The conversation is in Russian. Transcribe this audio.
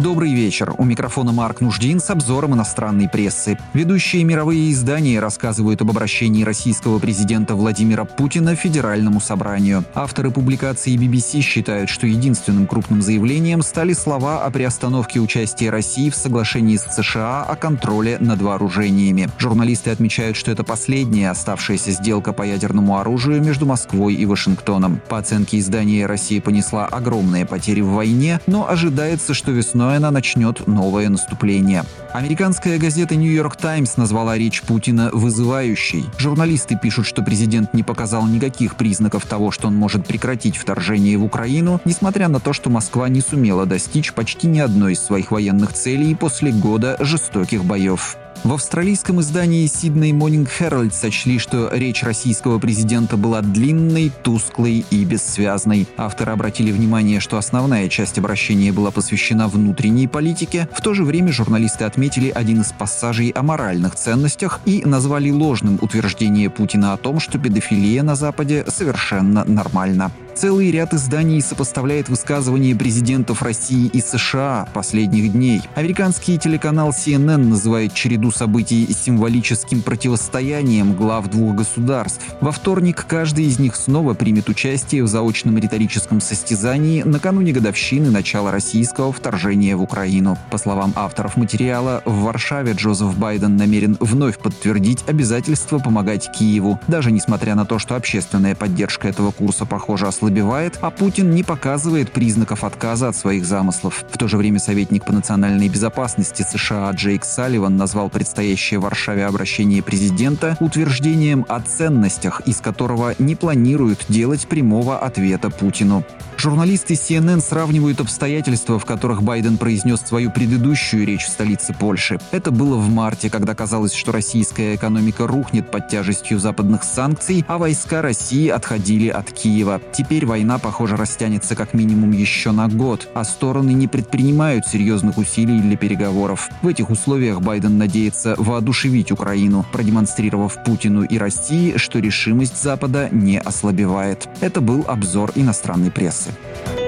Добрый вечер. У микрофона Марк Нуждин с обзором иностранной прессы. Ведущие мировые издания рассказывают об обращении российского президента Владимира Путина к Федеральному собранию. Авторы публикации BBC считают, что единственным крупным заявлением стали слова о приостановке участия России в соглашении с США о контроле над вооружениями. Журналисты отмечают, что это последняя оставшаяся сделка по ядерному оружию между Москвой и Вашингтоном. По оценке издания, Россия понесла огромные потери в войне, но ожидается, что весной она начнет новое наступление. Американская газета New York Times назвала речь Путина вызывающей. Журналисты пишут, что президент не показал никаких признаков того, что он может прекратить вторжение в Украину, несмотря на то, что Москва не сумела достичь почти ни одной из своих военных целей после года жестоких боев. В австралийском издании Sydney Morning Herald сочли, что речь российского президента была длинной, тусклой и бессвязной. Авторы обратили внимание, что основная часть обращения была посвящена внутренней политике. В то же время журналисты отметили один из пассажей о моральных ценностях и назвали ложным утверждение Путина о том, что педофилия на Западе совершенно нормальна. Целый ряд изданий сопоставляет высказывания президентов России и США последних дней. Американский телеканал CNN называет череду событий символическим противостоянием глав двух государств. Во вторник каждый из них снова примет участие в заочном риторическом состязании накануне годовщины начала российского вторжения в Украину. По словам авторов материала, в Варшаве Джозеф Байден намерен вновь подтвердить обязательство помогать Киеву, даже несмотря на то, что общественная поддержка этого курса, похоже, ослабевает, а Путин не показывает признаков отказа от своих замыслов. В то же время советник по национальной безопасности США Джейк Салливан назвал предстоящее в Варшаве обращение президента утверждением о ценностях, из которого не планируют делать прямого ответа Путину. Журналисты CNN сравнивают обстоятельства, в которых Байден произнес свою предыдущую речь в столице Польши. Это было в марте, когда казалось, что российская экономика рухнет под тяжестью западных санкций, а войска России отходили от Киева. Теперь война, похоже, растянется как минимум еще на год, а стороны не предпринимают серьезных усилий для переговоров. В этих условиях Байден надеется воодушевить Украину, продемонстрировав Путину и России, что решимость Запада не ослабевает. Это был обзор иностранной прессы.